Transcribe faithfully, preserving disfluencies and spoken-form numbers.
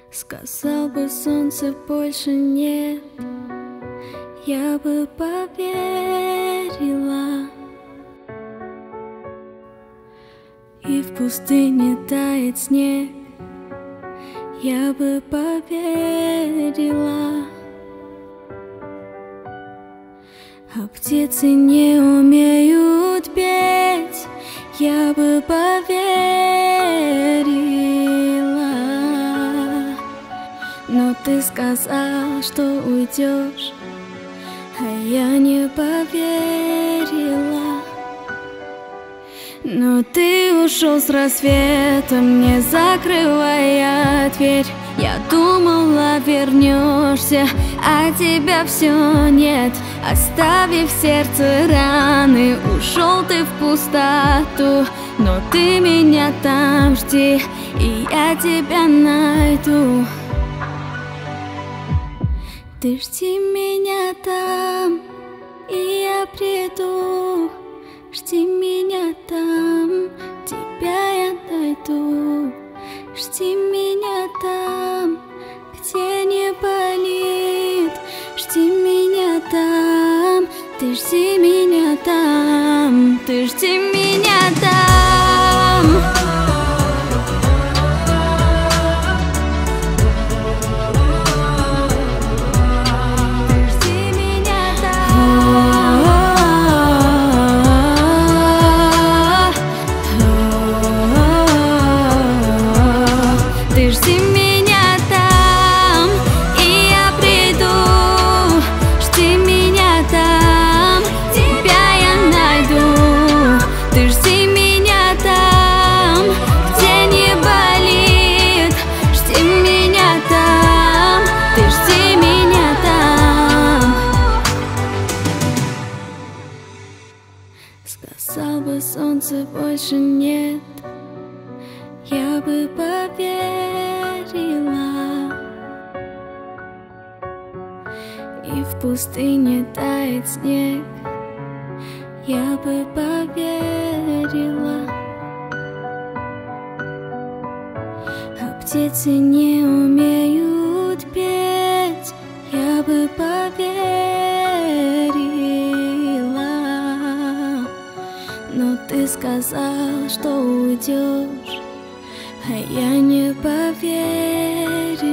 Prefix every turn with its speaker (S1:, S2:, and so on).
S1: Сказал бы солнце больше нет, я бы поверила. И в пустыне тает снег, я бы поверила. А птицы не умеют петь, я бы поверила. Но ты сказал, что уйдешь, а я не поверила. Но ты ушел с рассветом, не закрывая дверь. Я думала, вернешься, а тебя все нет. Оставив в сердце раны, ушел ты в пустоту. Но ты меня там жди, и я тебя найду. Ты жди меня там, и я приду. Жди меня там, тебя я найду. Жди меня там, где не болит. Жди меня там, ты жди меня там, ты жди меня там. Ты жди меня там, и я приду. Жди меня там, тебя я найду. Ты жди меня там, где не болит. Жди меня там, ты жди меня там. Сказал бы солнце больше нет, я бы поверила. И в пустыне тает снег, я бы поверила. А птицы не умеют петь, я бы поверила. Но ты сказал, что уйдешь, а я не поверила.